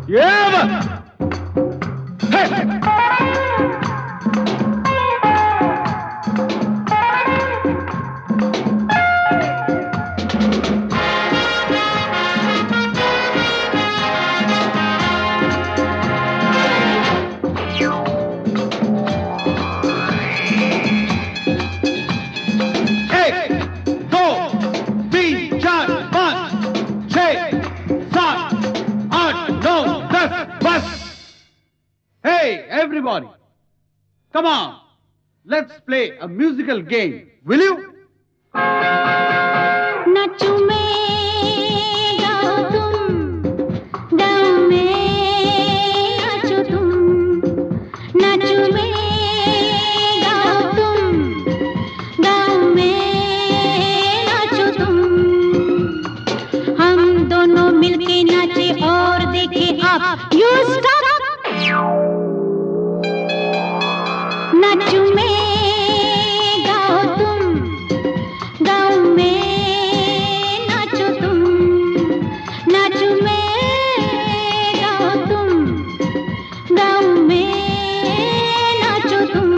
Everybody, come on, let's play a musical game, will you? नाचू मैं गाओ तुम, गाओ मैं नाचो तुम, नाचू मैं गाओ तुम, गाओ मैं नाचो तुम, हम दोनों मिलके नाचे और देखे आप, you stop। नाचू मैं गाओ तुम, गाओ मैं नाचो तुम, नाचू मैं गाओ तुम, गाओ मैं नाचो तुम।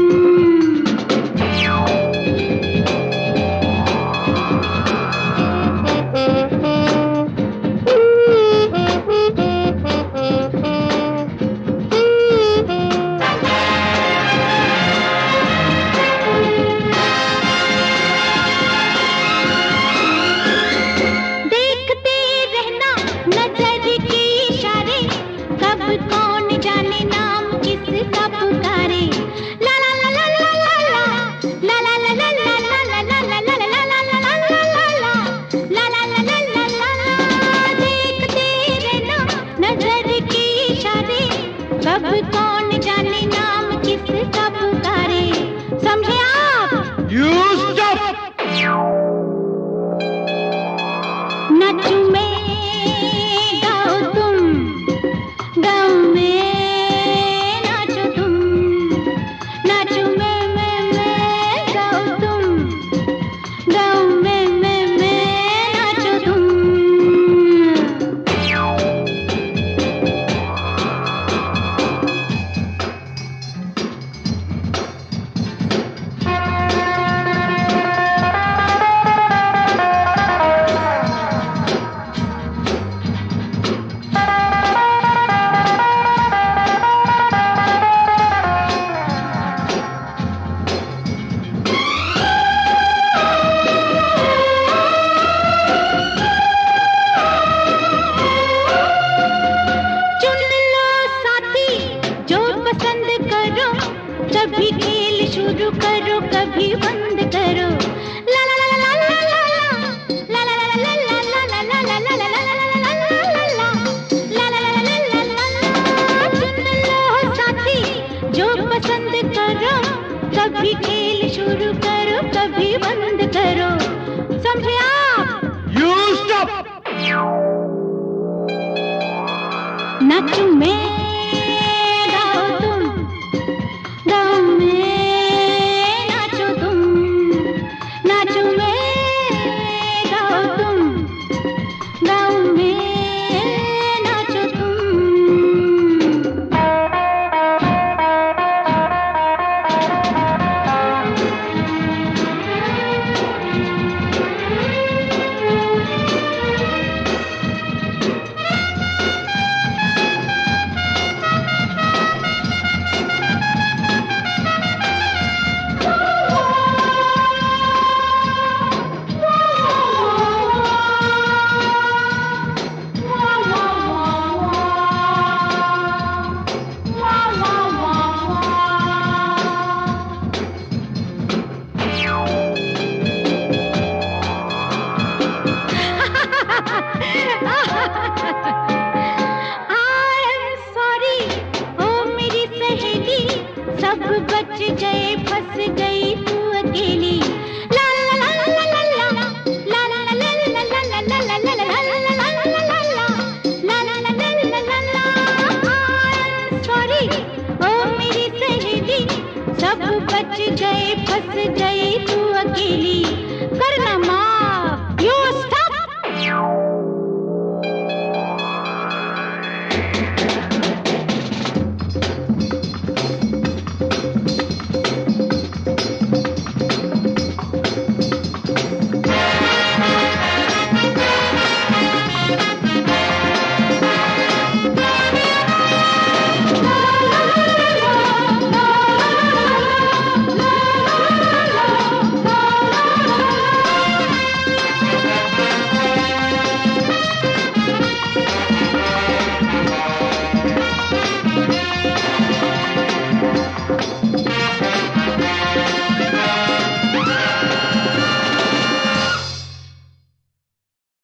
कौन जाने नाम किसका पुकारे, समझे आप? You stop! नाचू मैं गाओ तुम, गाओ मैं नाचो तुम, नाचू मैं गाओ तुम, गाओ मैं नाचो तुम। कभी खेल शुरू करो, कभी बंद करो, ला ला ला ला ला ला ला ला ला ला ला ला ला ला ला ला ला। सुन लो साथी जो पसंद करो, कभी खेल शुरू करो, कभी बंद करो, समझे आप? You stop! नाचू मैं सब बच गए, फंस गई तू अकेली, ला ला ला ला ला ला ला ला ला ला ला ला ला ला ला ला ला ला। सॉरी ओ मेरी सहेली, सब बच गए, फंस गई तू अकेली, करना माफ।